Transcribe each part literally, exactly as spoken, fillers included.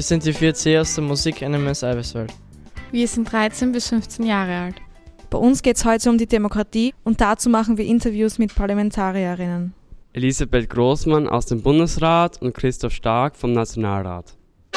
Wir sind die vier C aus der Musik-N M S Eiweißwald. Wir sind dreizehn bis fünfzehn Jahre alt. Bei uns geht es heute um die Demokratie und dazu machen wir Interviews mit Parlamentarierinnen. Elisabeth Großmann aus dem Bundesrat und Christoph Stark vom Nationalrat.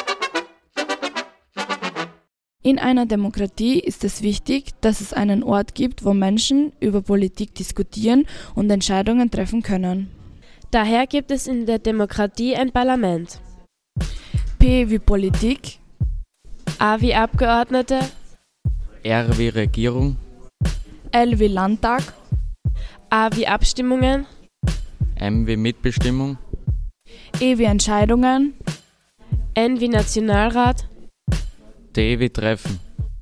In einer Demokratie ist es wichtig, dass es einen Ort gibt, wo Menschen über Politik diskutieren und Entscheidungen treffen können. Daher gibt es in der Demokratie ein Parlament. P wie Politik. A wie Abgeordnete. R wie Regierung. L wie Landtag. A wie Abstimmungen. M wie Mitbestimmung. E wie Entscheidungen. N wie Nationalrat. D wie Treffen.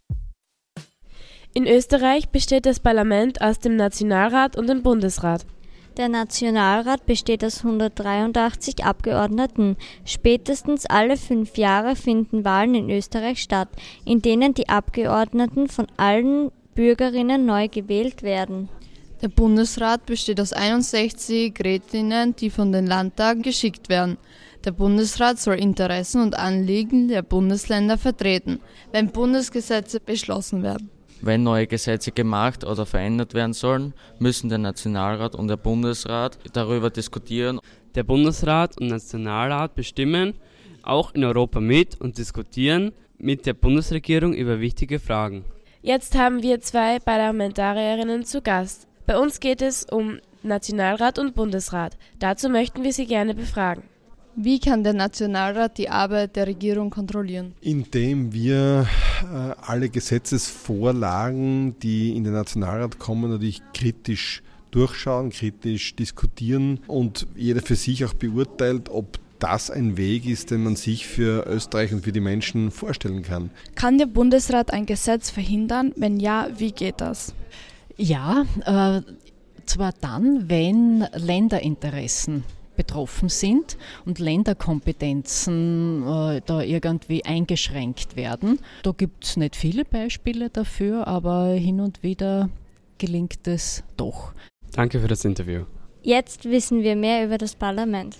In Österreich besteht das Parlament aus dem Nationalrat und dem Bundesrat. Der Nationalrat besteht aus hundertdreiundachtzig Abgeordneten. Spätestens alle fünf Jahre finden Wahlen in Österreich statt, in denen die Abgeordneten von allen Bürgerinnen neu gewählt werden. Der Bundesrat besteht aus einundsechzig Rätinnen, die von den Landtagen geschickt werden. Der Bundesrat soll Interessen und Anliegen der Bundesländer vertreten, wenn Bundesgesetze beschlossen werden. Wenn neue Gesetze gemacht oder verändert werden sollen, müssen der Nationalrat und der Bundesrat darüber diskutieren. Der Bundesrat und Nationalrat bestimmen auch in Europa mit und diskutieren mit der Bundesregierung über wichtige Fragen. Jetzt haben wir zwei Parlamentarierinnen zu Gast. Bei uns geht es um Nationalrat und Bundesrat. Dazu möchten wir Sie gerne befragen. Wie kann der Nationalrat die Arbeit der Regierung kontrollieren? Indem wir äh, alle Gesetzesvorlagen, die in den Nationalrat kommen, natürlich kritisch durchschauen, kritisch diskutieren und jeder für sich auch beurteilt, ob das ein Weg ist, den man sich für Österreich und für die Menschen vorstellen kann. Kann der Bundesrat ein Gesetz verhindern? Wenn ja, wie geht das? Ja, äh, zwar dann, wenn Länderinteressen betroffen sind und Länderkompetenzen äh, da irgendwie eingeschränkt werden. Da gibt es nicht viele Beispiele dafür, aber hin und wieder gelingt es doch. Danke für das Interview. Jetzt wissen wir mehr über das Parlament.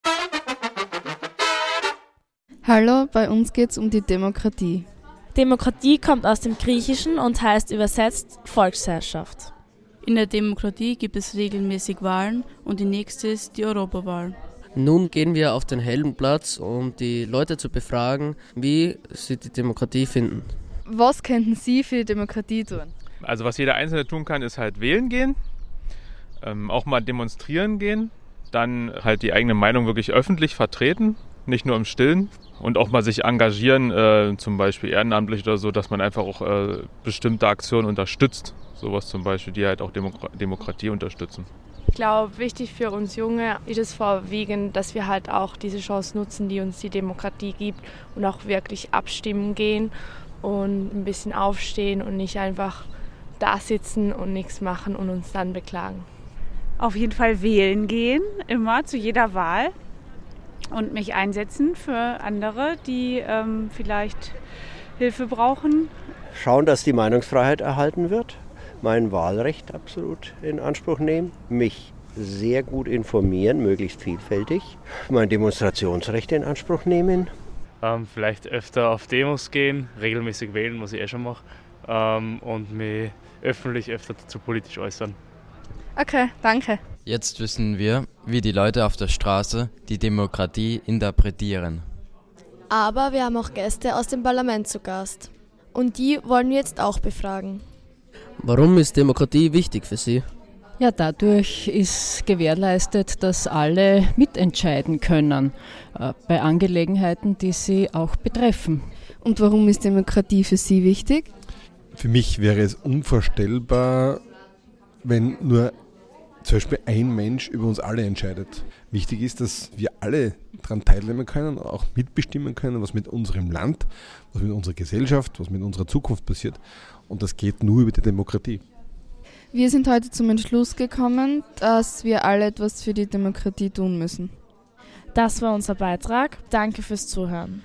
Hallo, bei uns geht es um die Demokratie. Demokratie kommt aus dem Griechischen und heißt übersetzt Volksherrschaft. In der Demokratie gibt es regelmäßig Wahlen und die nächste ist die Europawahl. Nun gehen wir auf den Heldenplatz, um die Leute zu befragen, wie sie die Demokratie finden. Was könnten Sie für die Demokratie tun? Also was jeder Einzelne tun kann, ist halt wählen gehen, ähm, auch mal demonstrieren gehen, dann halt die eigene Meinung wirklich öffentlich vertreten, nicht nur im Stillen. Und auch mal sich engagieren, äh, zum Beispiel ehrenamtlich oder so, dass man einfach auch äh, bestimmte Aktionen unterstützt. Sowas zum Beispiel, die halt auch Demokra- Demokratie unterstützen. Ich glaube, wichtig für uns Junge ist es vorwiegend, dass wir halt auch diese Chance nutzen, die uns die Demokratie gibt und auch wirklich abstimmen gehen und ein bisschen aufstehen und nicht einfach da sitzen und nichts machen und uns dann beklagen. Auf jeden Fall wählen gehen, immer zu jeder Wahl. Und mich einsetzen für andere, die ähm, vielleicht Hilfe brauchen. Schauen, dass die Meinungsfreiheit erhalten wird, mein Wahlrecht absolut in Anspruch nehmen, mich sehr gut informieren, möglichst vielfältig, mein Demonstrationsrecht in Anspruch nehmen. Ähm, vielleicht öfter auf Demos gehen, regelmäßig wählen, was ich eh schon mache, ähm, und mich öffentlich öfter dazu politisch äußern. Okay, danke. Jetzt wissen wir, wie die Leute auf der Straße die Demokratie interpretieren. Aber wir haben auch Gäste aus dem Parlament zu Gast. Und die wollen wir jetzt auch befragen. Warum ist Demokratie wichtig für Sie? Ja, dadurch ist gewährleistet, dass alle mitentscheiden können äh, bei Angelegenheiten, die sie auch betreffen. Und warum ist Demokratie für Sie wichtig? Für mich wäre es unvorstellbar, wenn nur zum Beispiel ein Mensch über uns alle entscheidet. Wichtig ist, dass wir alle daran teilnehmen können, auch mitbestimmen können, was mit unserem Land, was mit unserer Gesellschaft, was mit unserer Zukunft passiert. Und das geht nur über die Demokratie. Wir sind heute zum Entschluss gekommen, dass wir alle etwas für die Demokratie tun müssen. Das war unser Beitrag. Danke fürs Zuhören.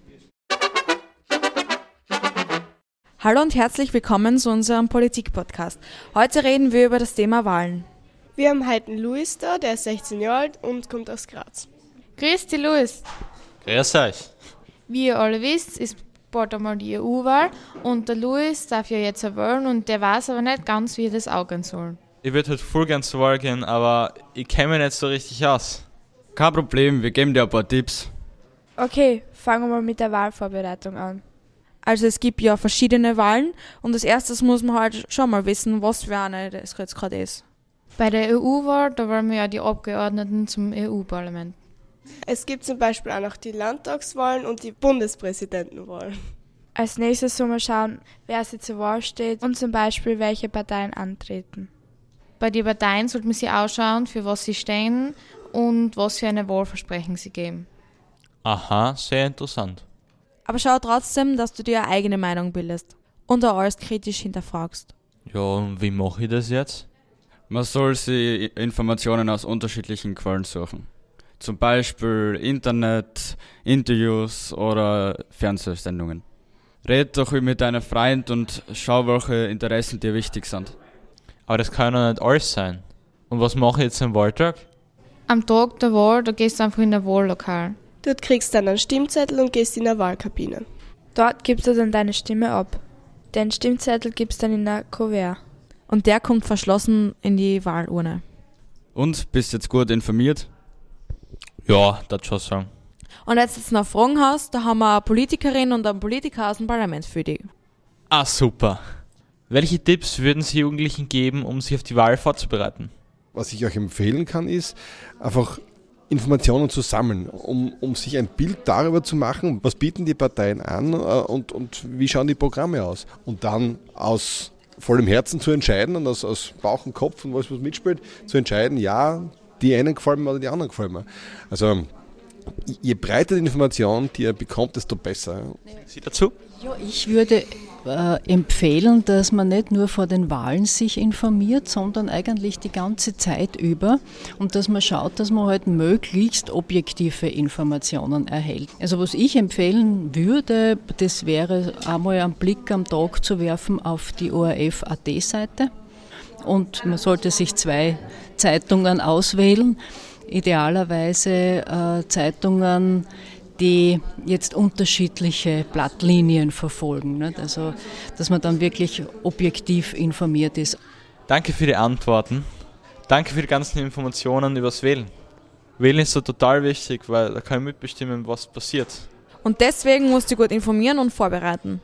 Hallo und herzlich willkommen zu unserem Politik-Podcast. Heute reden wir über das Thema Wahlen. Wir haben heute einen Luis da, der ist sechzehn Jahre alt und kommt aus Graz. Grüß dich, Luis. Grüß euch. Wie ihr alle wisst, ist bald einmal die E U-Wahl und der Luis darf ja jetzt wählen und der weiß aber nicht ganz, wie er das angehen soll. Ich würde halt voll gern zur Wahl gehen, aber ich kenne mich nicht so richtig aus. Kein Problem, wir geben dir ein paar Tipps. Okay, fangen wir mal mit der Wahlvorbereitung an. Also es gibt ja verschiedene Wahlen und als erstes muss man halt schon mal wissen, was für eine das jetzt gerade ist. Bei der E U-Wahl, da wollen wir ja die Abgeordneten zum E U-Parlament. Es gibt zum Beispiel auch noch die Landtagswahlen und die Bundespräsidentenwahlen. Als nächstes sollen wir schauen, wer sich zur Wahl steht und zum Beispiel welche Parteien antreten. Bei den Parteien sollte man sich ausschauen, für was sie stehen und was für eine Wahlversprechen sie geben. Aha, sehr interessant. Aber schau trotzdem, dass du dir eine eigene Meinung bildest und auch alles kritisch hinterfragst. Ja, und wie mache ich das jetzt? Man soll sich Informationen aus unterschiedlichen Quellen suchen. Zum Beispiel Internet, Interviews oder Fernsehsendungen. Red doch mit deinem Freund und schau, welche Interessen dir wichtig sind. Aber das kann ja nicht alles sein. Und was mache ich jetzt am Wahltag? Am Tag der Wahl, da gehst du einfach in ein Wahllokal. Dort kriegst du dann einen Stimmzettel und gehst in eine Wahlkabine. Dort gibst du dann deine Stimme ab. Den Stimmzettel gibst du dann in ein Kuvert. Und der kommt verschlossen in die Wahlurne. Und, bist jetzt gut informiert? Ja, das schon sagen. Und jetzt jetzt noch Fragen hast, da haben wir eine Politikerin und einen Politiker aus dem Parlament für dich. Ah, super. Welche Tipps würden Sie Jugendlichen geben, um sich auf die Wahl vorzubereiten? Was ich euch empfehlen kann, ist einfach Informationen zu sammeln, um, um sich ein Bild darüber zu machen, was bieten die Parteien an und, und wie schauen die Programme aus. Und dann aus vollem Herzen zu entscheiden und aus, aus Bauch und Kopf und was, was mitspielt, zu entscheiden, ja, die einen gefallen mir oder die anderen gefallen mir. Also je breiter die Information, die ihr bekommt, desto besser. Sie dazu? Ja, ich würde äh, empfehlen, dass man nicht nur vor den Wahlen sich informiert, sondern eigentlich die ganze Zeit über und dass man schaut, dass man halt möglichst objektive Informationen erhält. Also was ich empfehlen würde, das wäre einmal einen Blick am Tag zu werfen auf die O R F.at Seite und man sollte sich zwei Zeitungen auswählen, idealerweise äh, Zeitungen, die jetzt unterschiedliche Blattlinien verfolgen. Nicht? Also, dass man dann wirklich objektiv informiert ist. Danke für die Antworten. Danke für die ganzen Informationen übers Wählen. Wählen ist so total wichtig, weil da kann ich mitbestimmen, was passiert. Und deswegen musst du gut informieren und vorbereiten.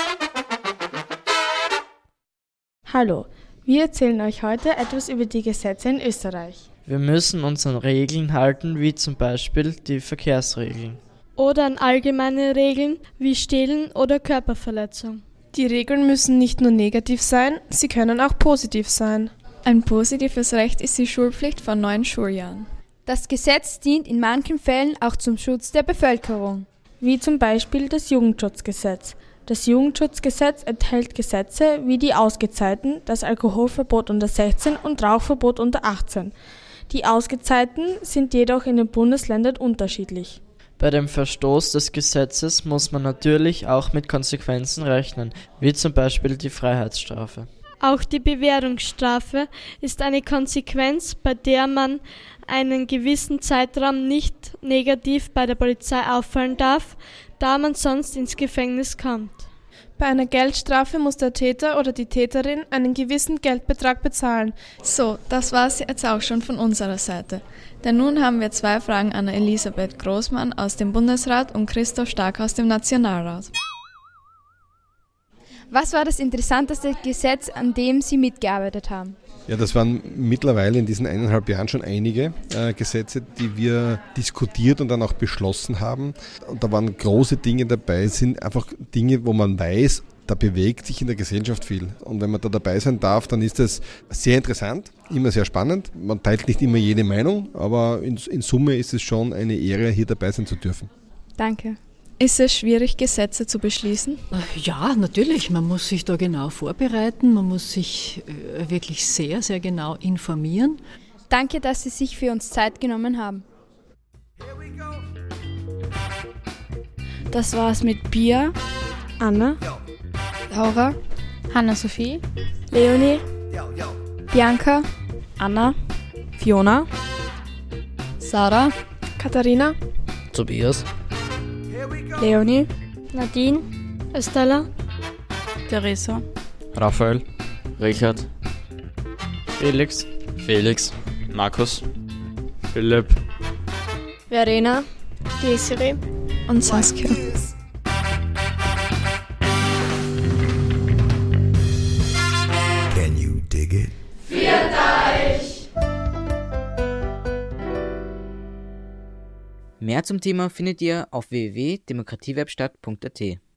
Hallo, wir erzählen euch heute etwas über die Gesetze in Österreich. Wir müssen uns an Regeln halten, wie zum Beispiel die Verkehrsregeln. Oder an allgemeine Regeln wie Stehlen oder Körperverletzung. Die Regeln müssen nicht nur negativ sein, sie können auch positiv sein. Ein positives Recht ist die Schulpflicht von neun Schuljahren. Das Gesetz dient in manchen Fällen auch zum Schutz der Bevölkerung, wie zum Beispiel das Jugendschutzgesetz. Das Jugendschutzgesetz enthält Gesetze wie die Ausgezeiten, das Alkoholverbot unter sechzehn und Rauchverbot unter achtzehn. Die Ausgezeiten sind jedoch in den Bundesländern unterschiedlich. Bei dem Verstoß des Gesetzes muss man natürlich auch mit Konsequenzen rechnen, wie zum Beispiel die Freiheitsstrafe. Auch die Bewährungsstrafe ist eine Konsequenz, bei der man einen gewissen Zeitraum nicht negativ bei der Polizei auffallen darf, da man sonst ins Gefängnis kommt. Bei einer Geldstrafe muss der Täter oder die Täterin einen gewissen Geldbetrag bezahlen. So, das war es jetzt auch schon von unserer Seite. Denn nun haben wir zwei Fragen an Elisabeth Großmann aus dem Bundesrat und Christoph Stark aus dem Nationalrat. Was war das interessanteste Gesetz, an dem Sie mitgearbeitet haben? Ja, das waren mittlerweile in diesen eineinhalb Jahren schon einige äh, Gesetze, die wir diskutiert und dann auch beschlossen haben. Und da waren große Dinge dabei, sind einfach Dinge, wo man weiß, da bewegt sich in der Gesellschaft viel. Und wenn man da dabei sein darf, dann ist das sehr interessant, immer sehr spannend. Man teilt nicht immer jede Meinung, aber in, in Summe ist es schon eine Ehre, hier dabei sein zu dürfen. Danke. Ist es schwierig, Gesetze zu beschließen? Ja, natürlich. Man muss sich da genau vorbereiten. Man muss sich wirklich sehr, sehr genau informieren. Danke, dass Sie sich für uns Zeit genommen haben. Das war's mit Pia, Anna, Laura, Hanna-Sophie, Leonie, Bianca, Anna, Fiona, Sarah, Katharina, Tobias, Leonie, Nadine, Estella, Theresa, Raphael, Richard, Felix, Felix, Markus, Philipp, Verena, Desiree und Saskia. Can you dig it? Mehr zum Thema findet ihr auf w w w punkt demokratiewebstadt punkt a t.